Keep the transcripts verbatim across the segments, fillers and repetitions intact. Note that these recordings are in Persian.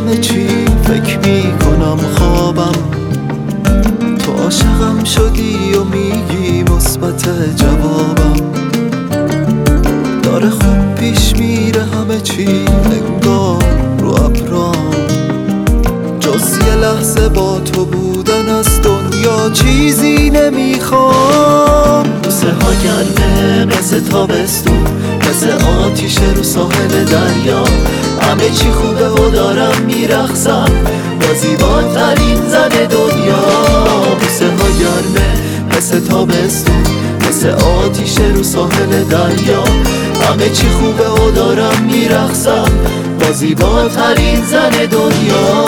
همه چی فکر میکنم خوابم، تو عاشقم شدی و میگی مثبت جوابم. داره خوب پیش میره همه چی انگار رو ابرام، جز یه لحظه با تو بودن از دنیا چیزی نمیخوام. بوسه ها گرمه مثل تابستون، مثل آتیش رو ساحل دریا، همه چی خوبه و دارم میرقصم با زیباترین زن دنیا. بوسه ها گرمه مثل تابستون، مثل آتیش رو ساحل دریا، همه چی خوبه و دارم میرقصم با زیباترین زن دنیا.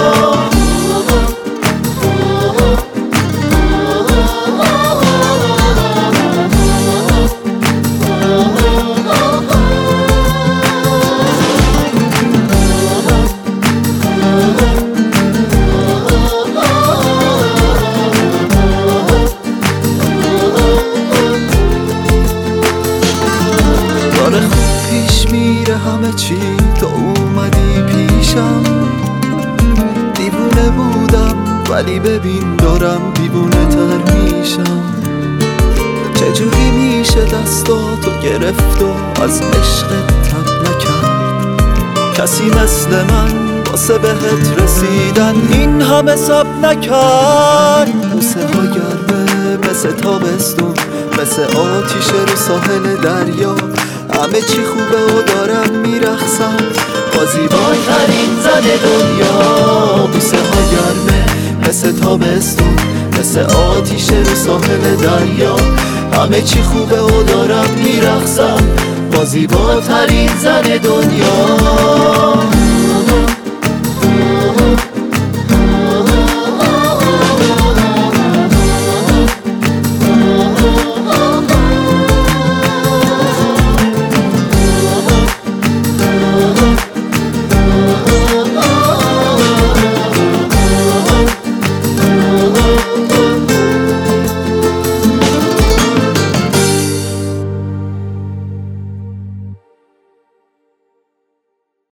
داره خوب پیش میره همه چی، تو اومدی پیشم. دیوونه بودم ولی ببین دارم دیوونه تر میشم. چجوری میشه دستاتو گرفت و از عشقت تب نکرد؟ کسی مثل من واسه بهت رسیدن این همه صبر نکرد. بوسه ها گرمه مثل تابستون، مثل آتیش رو ساحل دریا، همه چی خوبه و دارم میرقصم با زیباترین زن دنیا. بوسه ها گرمه مثل تابستون، مثل آتیش رو ساحل دریا، همه چی خوبه و دارم میرقصم با زیباترین زن دنیا.